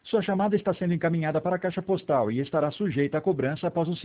Sua chamada está sendo encaminhada para a caixa postal e estará sujeita a cobrança após o